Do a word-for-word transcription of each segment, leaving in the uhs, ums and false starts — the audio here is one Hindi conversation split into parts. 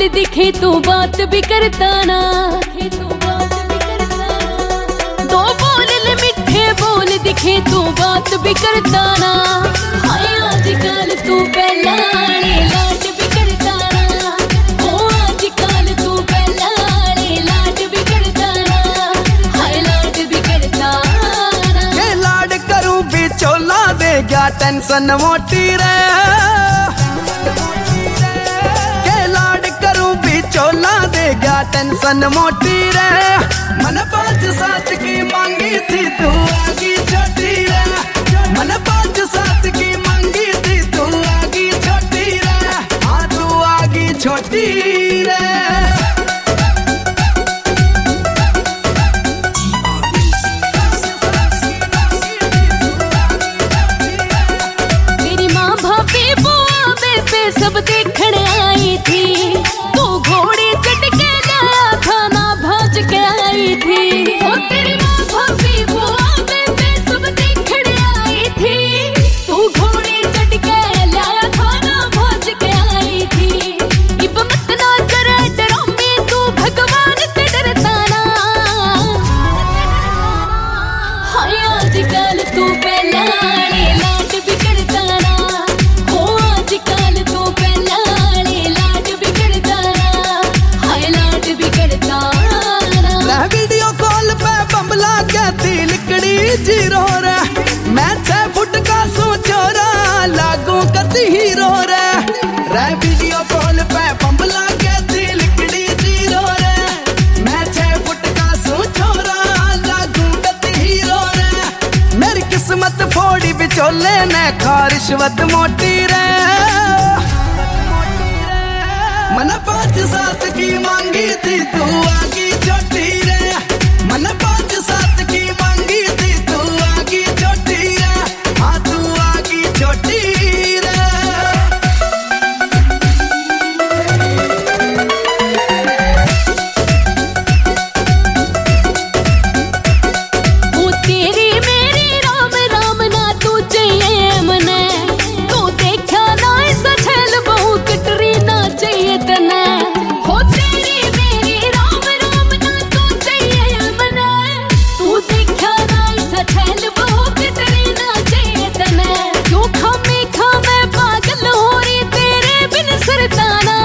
बोल दिखे तो बात भी करता ना, दो बोल मिठे बोल दिखे तो बात भी करता ना। हाय आजकल तू पहला लाड भी करता ना, ओ आजकल तू पहला लाड भी करता ना, हाय लाड भी करता ना। ये लाड करूं भी चोला दे गया टेंशन मोटी रे, ये लाड करूं भी चोला दे गया टेंशन मोटी रे। मन पाँच सात की मांगी थी तू आगी छोटी रे, मन पाँच सात की मांगी थी तू आगी छोटी रे, हाँ तू आगी छोटी रे। सब देखने आई थी तू घोड़े चढ़ के लाया था ना भाज के आई थी। ओ तेरी माँ भाभी बुआ बेबे सब देखने आई थी तू घोड़े चढ़ के लाया था ना भाज के आई थी। इब मत ना करे डरामे तू भगवान से डरता ना, हाय आजकल तू पहला लाड भी करता ना, वीडियो कॉल पे बमला कहती लिकड़ी जीरो रे, मैं छह फुट का सोचो रा लागू करती हीरो रे। रे वीडियो कॉल पे बमला कहती लिकड़ी जीरो रे, मैं छह फुट का सोचो रा लागू करती हीरो रे। मेरी किस्मत फोड़ी बिचोले ने खा रिश्वत मोटी रे, मन पाँच सात की मांगी थी तू आगी छोटी रे, मन पाँच सात की मांगी थी तू आगी छोटी रे, हाँ तू आगी छोटी रे। वो तेरी मेरी राम राम ना तू चाहिए मने, तू देखा ना ऐसा छल बहु कटरी ना चाहिए तने। हो तेरी मेरी राम राम ना तू चाहिए मने, तू देखा ना ऐसा छल बहु कटरी ना चाहिए तने। क्यों खामे खामे पागल हो रही तेरे बिन सरताना,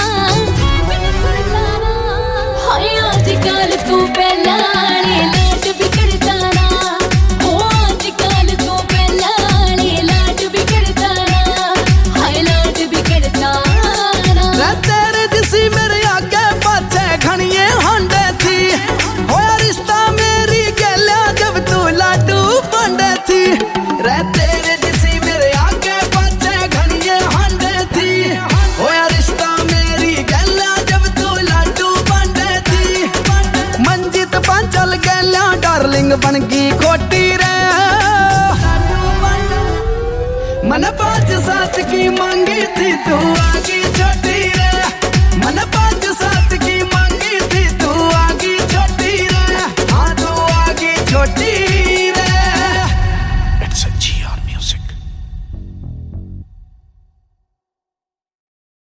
हाय आजकल तू पहला लाड भी करता ना, ओ आजकल तू पहला लाड भी करता ना, हाय लाड भी करता ना। तेरे जिसी मेरे आगे पाछे घनिए होंडे थी, होया रिश्ता मेरी गैला जब तू लाडू बंडे थी। रे तेरे जिसी मेरे आगे पाछे घनिए होंडे थी, होया रिश्ता मेरी गैला जब तू लाडू बंडे थी। मंजित पांचल गैला डार्लिंग बन गई खोटी रे, मन पाँच सात की मांगी थी तू आगी छोटी